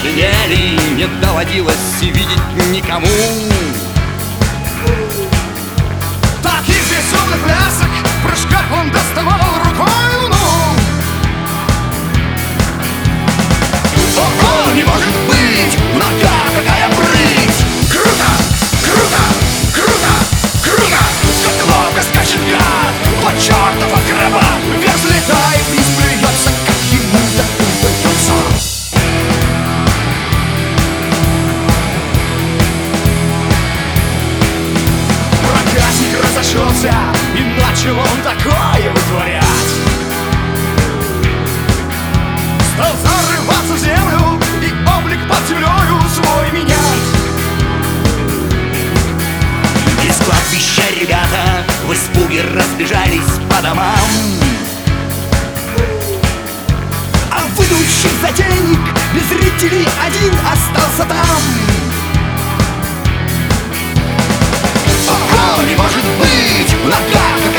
звенели, не доводилось видеть никому. Таких безумных плясок, в прыжках он доставал рукой луну. Ого, не может быть, нога какая прыть! Круто, круто, круто, круто! Как ловко скачет гад, вот чертов акробат! Вверх взлетает и сплюется, как ему так удается. Проказник разошелся, и начал он такое вытворять. Стал зарываться в землю и облик под землею свой менять. Из кладбища ребята в испуге разбежались по домам, А выдущий затейник без зрителей один остался там. Ого, не может быть, нога